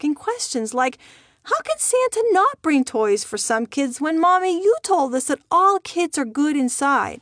asking questions like, how can Santa not bring toys for some kids when, Mommy, you told us that all kids are good inside?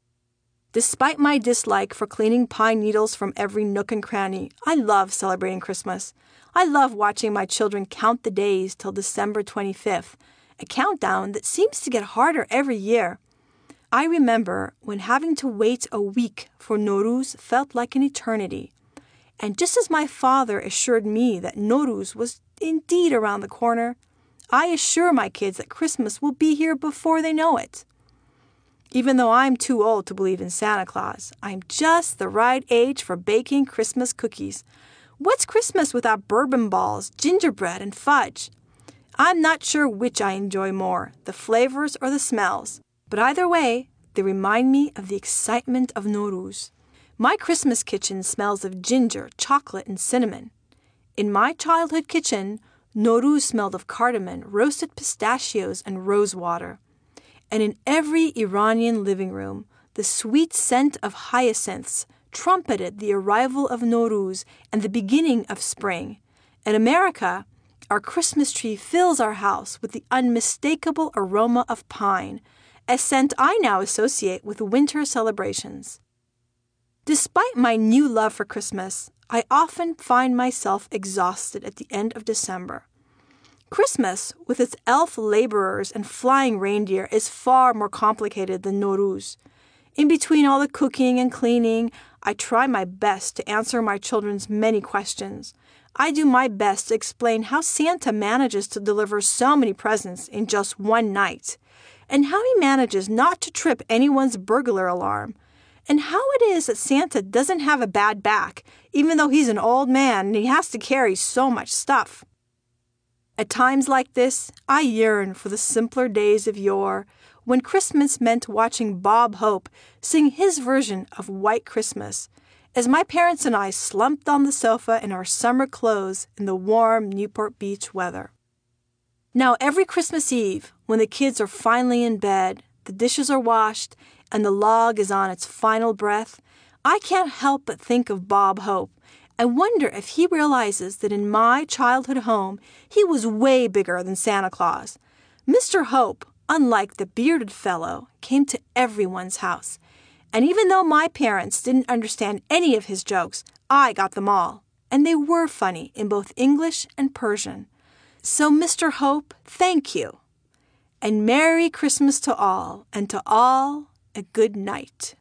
Despite my dislike for cleaning pine needles from every nook and cranny, I love celebrating Christmas. I love watching my children count the days till December 25th, a countdown that seems to get harder every year. I remember when having to wait a week for Nowruz felt like an eternity. And just as my father assured me that Nowruz was indeed around the corner, I assure my kids that Christmas will be here before they know it. Even though I'm too old to believe in Santa Claus, I'm just the right age for baking Christmas cookies. What's Christmas without bourbon balls, gingerbread, and fudge? I'm not sure which I enjoy more, the flavors or the smells. But either way, they remind me of the excitement of Nowruz. My Christmas kitchen smells of ginger, chocolate, and cinnamon. In my childhood kitchen, Nowruz smelled of cardamom, roasted pistachios, and rosewater. And in every Iranian living room, the sweet scent of hyacinths trumpeted the arrival of Nowruz and the beginning of spring. In America, our Christmas tree fills our house with the unmistakable aroma of pine, a scent I now associate with winter celebrations. Despite my new love for Christmas, I often find myself exhausted at the end of December. Christmas, with its elf laborers and flying reindeer, is far more complicated than Nowruz. In between all the cooking and cleaning, I try my best to answer my children's many questions. I do my best to explain how Santa manages to deliver so many presents in just one night, and how he manages not to trip anyone's burglar alarm, and how it is that Santa doesn't have a bad back, even though he's an old man and he has to carry so much stuff. At times like this, I yearn for the simpler days of yore, when Christmas meant watching Bob Hope sing his version of White Christmas, as my parents and I slumped on the sofa in our summer clothes in the warm Newport Beach weather. Now every Christmas Eve, when the kids are finally in bed, the dishes are washed, and the log is on its final breath, I can't help but think of Bob Hope. I wonder if he realizes that in my childhood home, he was way bigger than Santa Claus. Mr. Hope, unlike the bearded fellow, came to everyone's house. And even though my parents didn't understand any of his jokes, I got them all. And they were funny in both English and Persian. So, Mr. Hope, thank you. And Merry Christmas to all, and to all a good night.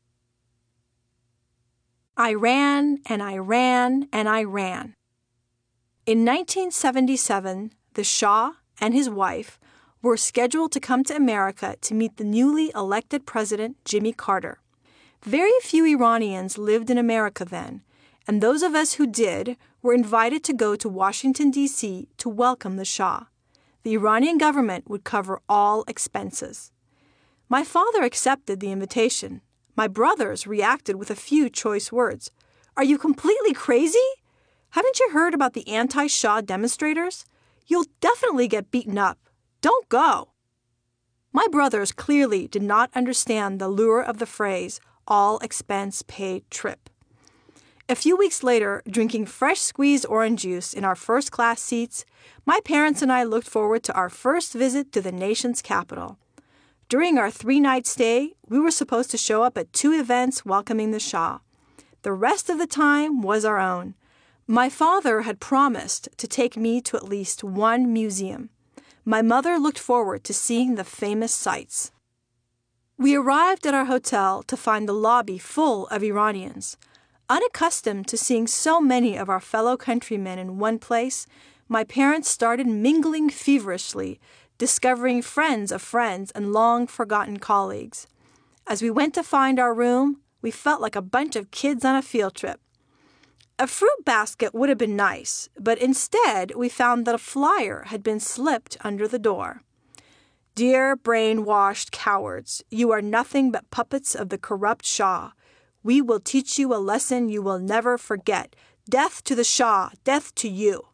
I ran, and I ran, and I ran. In 1977, the Shah and his wife were scheduled to come to America to meet the newly elected president, Jimmy Carter. Very few Iranians lived in America then, and those of us who did were invited to go to Washington, D.C. to welcome the Shah. The Iranian government would cover all expenses. My father accepted the invitation. My brothers reacted with a few choice words. Are you completely crazy? Haven't you heard about the anti-Shah demonstrators? You'll definitely get beaten up. Don't go. My brothers clearly did not understand the lure of the phrase, all expense paid trip. A few weeks later, drinking fresh squeezed orange juice in our first-class seats, my parents and I looked forward to our first visit to the nation's capital. During our 3-night stay, we were supposed to show up at 2 events welcoming the Shah. The rest of the time was our own. My father had promised to take me to at least one museum. My mother looked forward to seeing the famous sights. We arrived at our hotel to find the lobby full of Iranians. Unaccustomed to seeing so many of our fellow countrymen in one place, my parents started mingling feverishly, discovering friends of friends and long-forgotten colleagues. As we went to find our room, we felt like a bunch of kids on a field trip. A fruit basket would have been nice, but instead we found that a flyer had been slipped under the door. Dear brainwashed cowards, you are nothing but puppets of the corrupt Shah. We will teach you a lesson you will never forget. Death to the Shah, death to you.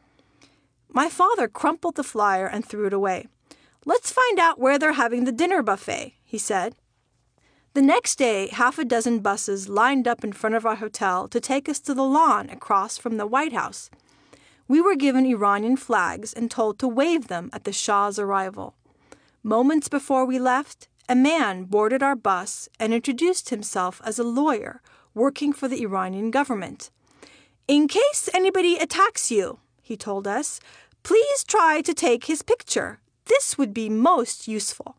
My father crumpled the flyer and threw it away. Let's find out where they're having the dinner buffet, he said. The next day, 6 buses lined up in front of our hotel to take us to the lawn across from the White House. We were given Iranian flags and told to wave them at the Shah's arrival. Moments before we left, a man boarded our bus and introduced himself as a lawyer working for the Iranian government. "In case anybody attacks you," he told us, "please try to take his picture. This would be most useful."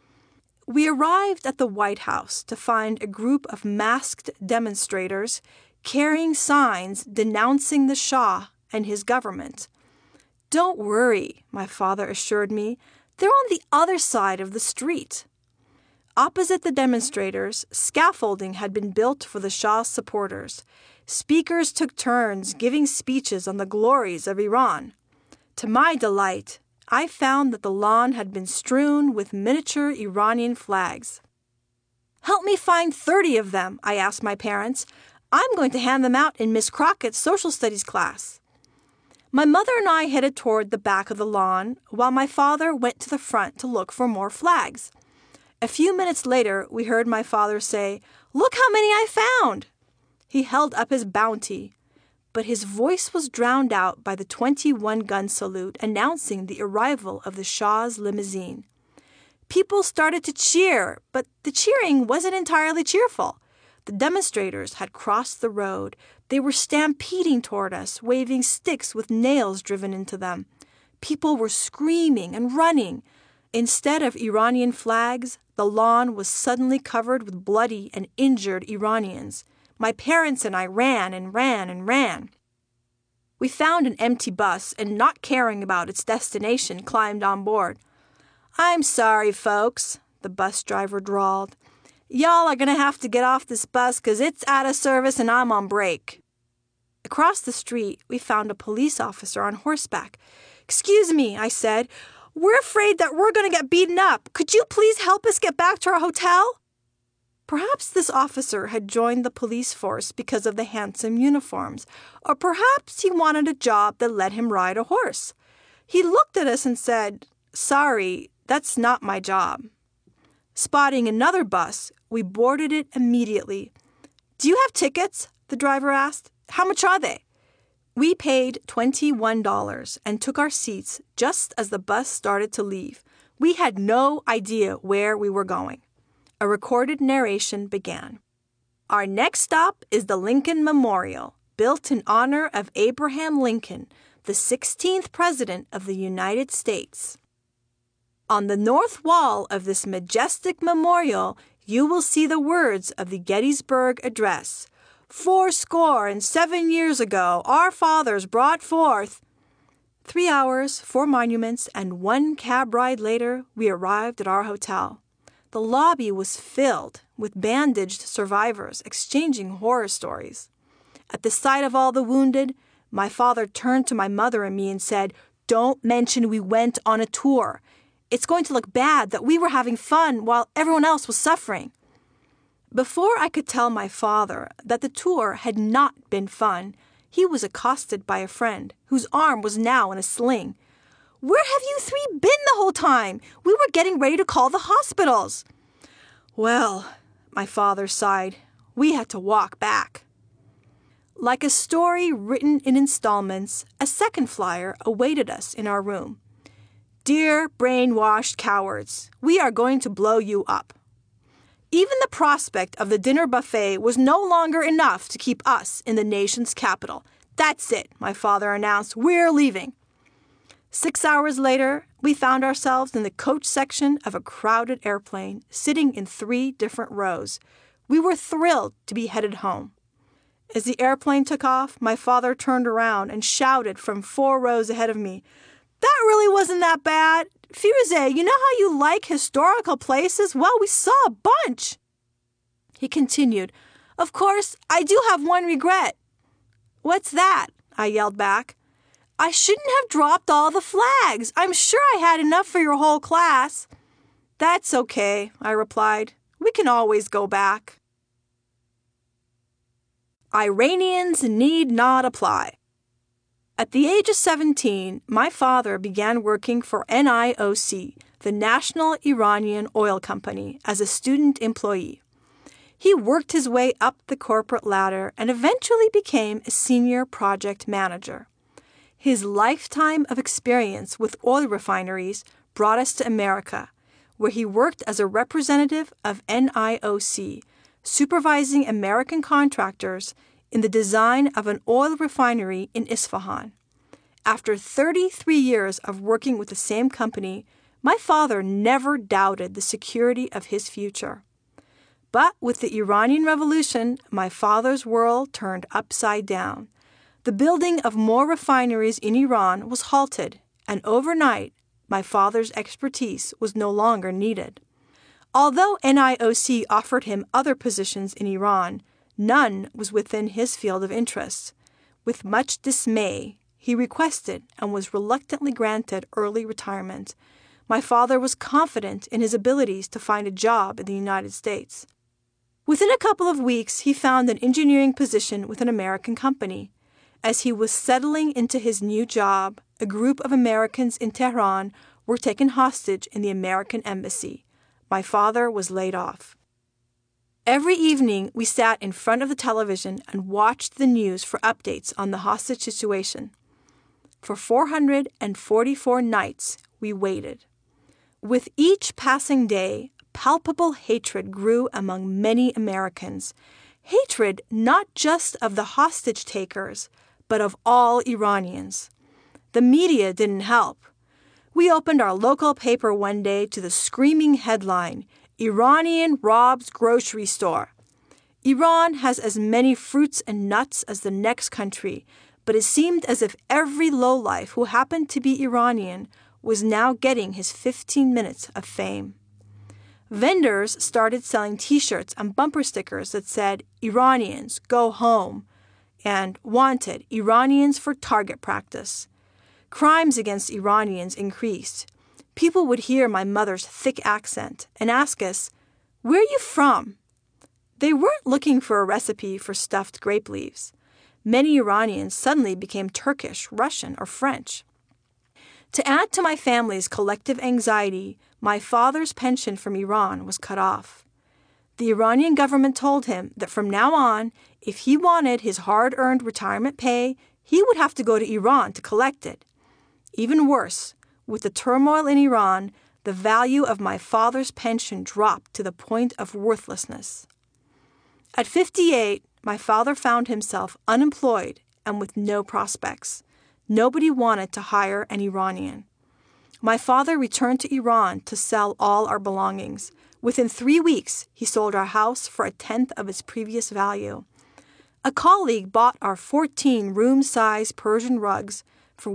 We arrived at the White House to find a group of masked demonstrators carrying signs denouncing the Shah and his government. "Don't worry," my father assured me, "they're on the other side of the street." Opposite the demonstrators, scaffolding had been built for the Shah's supporters. Speakers took turns giving speeches on the glories of Iran. To my delight, I found that the lawn had been strewn with miniature Iranian flags. "Help me find 30 of them," I asked my parents. "I'm going to hand them out in Miss Crockett's social studies class." My mother and I headed toward the back of the lawn, while my father went to the front to look for more flags. A few minutes later, we heard my father say, "Look how many I found!" He held up his bounty, but his voice was drowned out by the 21-gun salute announcing the arrival of the Shah's limousine. People started to cheer, but the cheering wasn't entirely cheerful. The demonstrators had crossed the road. They were stampeding toward us, waving sticks with nails driven into them. People were screaming and running. Instead of Iranian flags, the lawn was suddenly covered with bloody and injured Iranians. My parents and I ran and ran and ran. We found an empty bus and, not caring about its destination, climbed on board. "I'm sorry, folks," the bus driver drawled. "Y'all are going to have to get off this bus 'cause it's out of service and I'm on break." Across the street, we found a police officer on horseback. "Excuse me," I said. "We're afraid that we're going to get beaten up. Could you please help us get back to our hotel?" Perhaps this officer had joined the police force because of the handsome uniforms, or perhaps he wanted a job that let him ride a horse. He looked at us and said, "Sorry, that's not my job." Spotting another bus, we boarded it immediately. "Do you have tickets?" the driver asked. "How much are they?" We paid $21 and took our seats just as the bus started to leave. We had no idea where we were going. A recorded narration began. "Our next stop is the Lincoln Memorial, built in honor of Abraham Lincoln, the 16th President of the United States. On the north wall of this majestic memorial, you will see the words of the Gettysburg Address. 77 years ago, our fathers brought forth." 3 hours, 4 monuments, and 1 cab ride later, we arrived at our hotel. The lobby was filled with bandaged survivors exchanging horror stories. At the sight of all the wounded, my father turned to my mother and me and said, "Don't mention we went on a tour. It's going to look bad that we were having fun while everyone else was suffering." Before I could tell my father that the tour had not been fun, he was accosted by a friend whose arm was now in a sling. "Where have you 3 been the whole time? We were getting ready to call the hospitals." "Well," my father sighed, "we had to walk back." Like a story written in installments, a second flyer awaited us in our room. "Dear brainwashed cowards, we are going to blow you up." Even the prospect of the dinner buffet was no longer enough to keep us in the nation's capital. "That's it," my father announced. "We're leaving." 6 hours later, we found ourselves in the coach section of a crowded airplane, sitting in 3 different rows. We were thrilled to be headed home. As the airplane took off, my father turned around and shouted from 4 rows ahead of me, "That really wasn't that bad. Firuze, you know how you like historical places? Well, we saw a bunch." He continued, "Of course, I do have one regret." "What's that?" I yelled back. "I shouldn't have dropped all the flags. I'm sure I had enough for your whole class." "That's okay," I replied. "We can always go back." Iranians need not apply. At the age of 17, my father began working for NIOC, the National Iranian Oil Company, as a student employee. He worked his way up the corporate ladder and eventually became a senior project manager. His lifetime of experience with oil refineries brought us to America, where he worked as a representative of NIOC, supervising American contractors in the design of an oil refinery in Isfahan. After 33 years of working with the same company, my father never doubted the security of his future. But with the Iranian Revolution, my father's world turned upside down. The building of more refineries in Iran was halted, and overnight, my father's expertise was no longer needed. Although NIOC offered him other positions in Iran, none was within his field of interest. With much dismay, he requested and was reluctantly granted early retirement. My father was confident in his abilities to find a job in the United States. Within a couple of weeks, he found an engineering position with an American company. As he was settling into his new job, a group of Americans in Tehran were taken hostage in the American embassy. My father was laid off. Every evening, we sat in front of the television and watched the news for updates on the hostage situation. For 444 nights, we waited. With each passing day, palpable hatred grew among many Americans. Hatred not just of the hostage takers, but of all Iranians. The media didn't help. We opened our local paper one day to the screaming headline, "Iranian robs grocery store." Iran has as many fruits and nuts as the next country, but it seemed as if every lowlife who happened to be Iranian was now getting his 15 minutes of fame. Vendors started selling T-shirts and bumper stickers that said, "Iranians, go home," and "Wanted, Iranians for target practice." Crimes against Iranians increased. People would hear my mother's thick accent and ask us, "Where are you from?" They weren't looking for a recipe for stuffed grape leaves. Many Iranians suddenly became Turkish, Russian, or French. To add to my family's collective anxiety, my father's pension from Iran was cut off. The Iranian government told him that from now on, if he wanted his hard-earned retirement pay, he would have to go to Iran to collect it. Even worse, with the turmoil in Iran, the value of my father's pension dropped to the point of worthlessness. At 58, my father found himself unemployed and with no prospects. Nobody wanted to hire an Iranian. My father returned to Iran to sell all our belongings. Within 3 weeks, he sold our house for 1/10 of its previous value. A colleague bought our 14 room-size Persian rugs for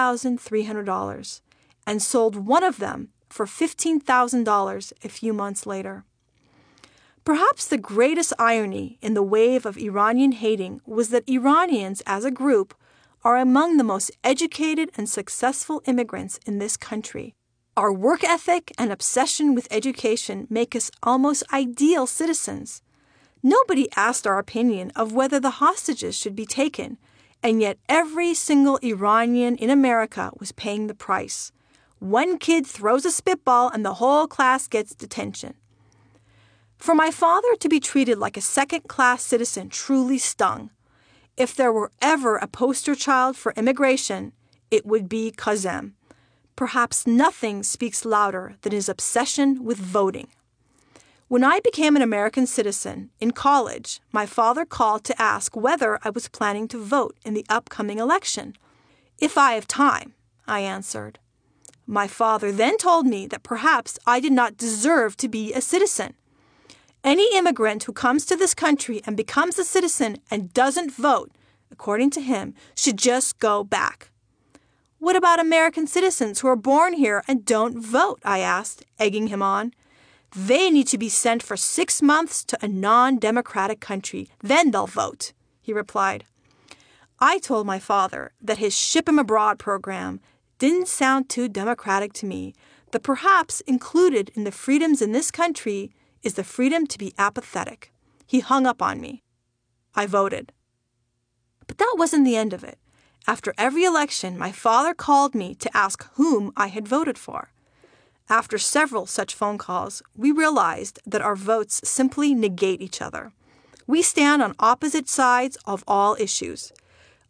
$1,300 and sold one of them for $15,000 a few months later. Perhaps the greatest irony in the wave of Iranian hating was that Iranians as a group are among the most educated and successful immigrants in this country. Our work ethic and obsession with education make us almost ideal citizens. Nobody asked our opinion of whether the hostages should be taken, and yet every single Iranian in America was paying the price. One kid throws a spitball and the whole class gets detention. For my father to be treated like a second-class citizen truly stung. If there were ever a poster child for immigration, it would be Kazem. Perhaps nothing speaks louder than his obsession with voting. When I became an American citizen, in college, my father called to ask whether I was planning to vote in the upcoming election. "If I have time," I answered. My father then told me that perhaps I did not deserve to be a citizen. Any immigrant who comes to this country and becomes a citizen and doesn't vote, according to him, should just go back. "What about American citizens who are born here and don't vote?" I asked, egging him on. "They need to be sent for 6 months to a non-democratic country. Then they'll vote," he replied. I told my father that his Ship 'em Abroad program didn't sound too democratic to me, that perhaps included in the freedoms in this country is the freedom to be apathetic. He hung up on me. I voted. But that wasn't the end of it. After every election, my father called me to ask whom I had voted for. After several such phone calls, we realized that our votes simply negate each other. We stand on opposite sides of all issues.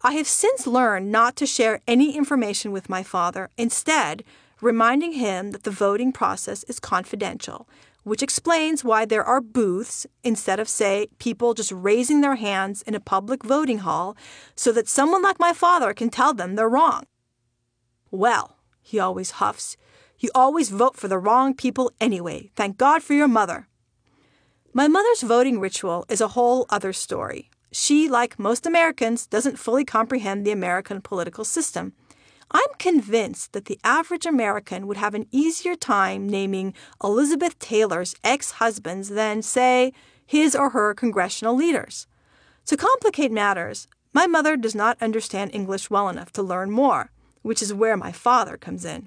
I have since learned not to share any information with my father, instead reminding him that the voting process is confidential, which explains why there are booths instead of, say, people just raising their hands in a public voting hall so that someone like my father can tell them they're wrong. Well, he always huffs, you always vote for the wrong people anyway. Thank God for your mother. My mother's voting ritual is a whole other story. She, like most Americans, doesn't fully comprehend the American political system. I'm convinced that the average American would have an easier time naming Elizabeth Taylor's ex-husbands than, say, his or her congressional leaders. To complicate matters, my mother does not understand English well enough to learn more, which is where my father comes in.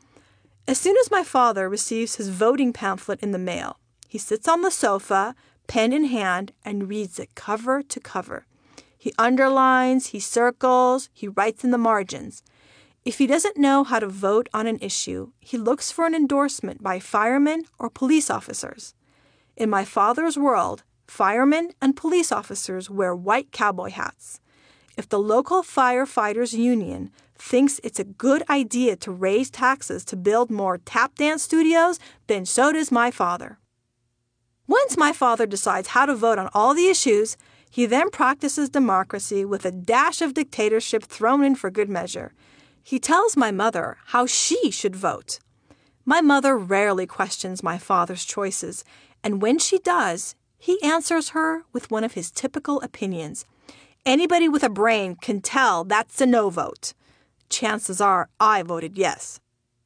As soon as my father receives his voting pamphlet in the mail, he sits on the sofa, pen in hand, and reads it cover to cover. He underlines, he circles, he writes in the margins. If he doesn't know how to vote on an issue, he looks for an endorsement by firemen or police officers. In my father's world, firemen and police officers wear white cowboy hats. If the local firefighters union thinks it's a good idea to raise taxes to build more tap dance studios, then so does my father. Once my father decides how to vote on all the issues, he then practices democracy with a dash of dictatorship thrown in for good measure. He tells my mother how she should vote. My mother rarely questions my father's choices, and when she does, he answers her with one of his typical opinions. Anybody with a brain can tell that's a no vote. Chances are I voted yes.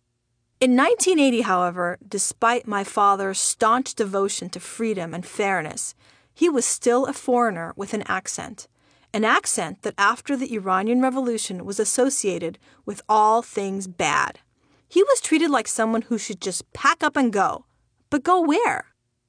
In 1980, however, despite my father's staunch devotion to freedom and fairness, he was still a foreigner with an accent that after the Iranian Revolution was associated with all things bad. He was treated like someone who should just pack up and go. But go where?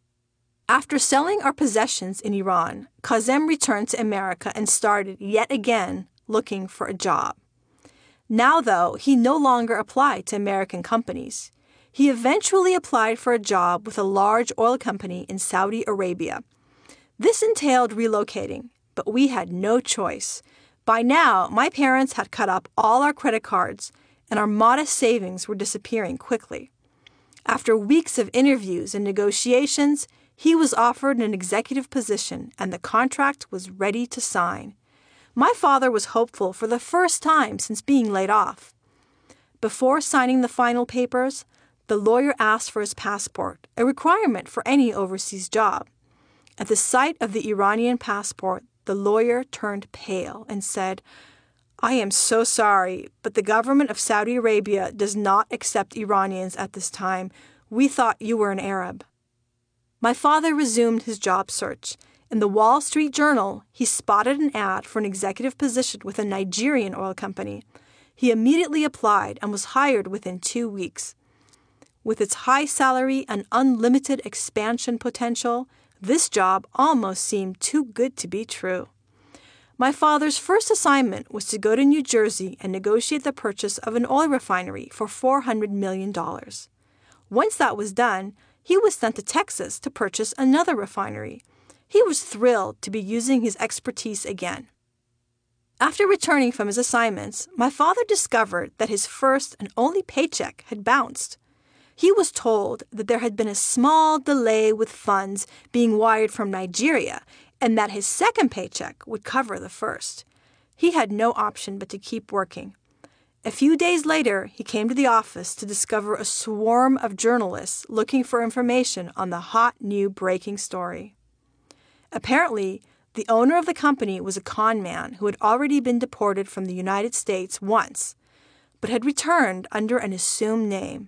After selling our possessions in Iran, Kazem returned to America and started yet again looking for a job. Now, though, he no longer applied to American companies. He eventually applied for a job with a large oil company in Saudi Arabia. This entailed relocating, but we had no choice. By now, my parents had cut up all our credit cards, and our modest savings were disappearing quickly. After weeks of interviews and negotiations, he was offered an executive position, and the contract was ready to sign. My father was hopeful for the first time since being laid off. Before signing the final papers, the lawyer asked for his passport, a requirement for any overseas job. At the sight of the Iranian passport, the lawyer turned pale and said, "I am so sorry, but the government of Saudi Arabia does not accept Iranians at this time. We thought you were an Arab." My father resumed his job search. In the Wall Street Journal, he spotted an ad for an executive position with a Nigerian oil company. He immediately applied and was hired within 2 weeks. With its high salary and unlimited expansion potential, this job almost seemed too good to be true. My father's first assignment was to go to New Jersey and negotiate the purchase of an oil refinery for $400 million. Once that was done, he was sent to Texas to purchase another refinery. He was thrilled to be using his expertise again. After returning from his assignments, my father discovered that his first and only paycheck had bounced. He was told that there had been a small delay with funds being wired from Nigeria and that his second paycheck would cover the first. He had no option but to keep working. A few days later, he came to the office to discover a swarm of journalists looking for information on the hot new breaking story. Apparently, the owner of the company was a con man who had already been deported from the United States once, but had returned under an assumed name.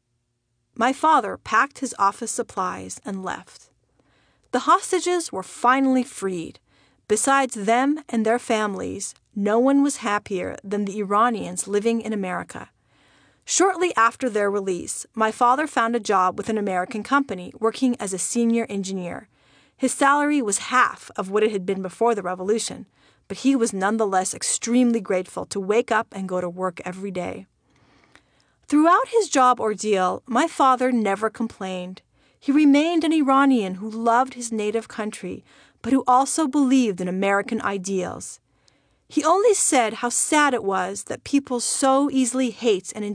My father packed his office supplies and left. The hostages were finally freed. Besides them and their families, no one was happier than the Iranians living in America. Shortly after their release, my father found a job with an American company working as a senior engineer. His salary was half of what it had been before the revolution, but he was nonetheless extremely grateful to wake up and go to work every day. Throughout his job ordeal, my father never complained. He remained an Iranian who loved his native country, but who also believed in American ideals. He only said how sad it was that people so easily hate and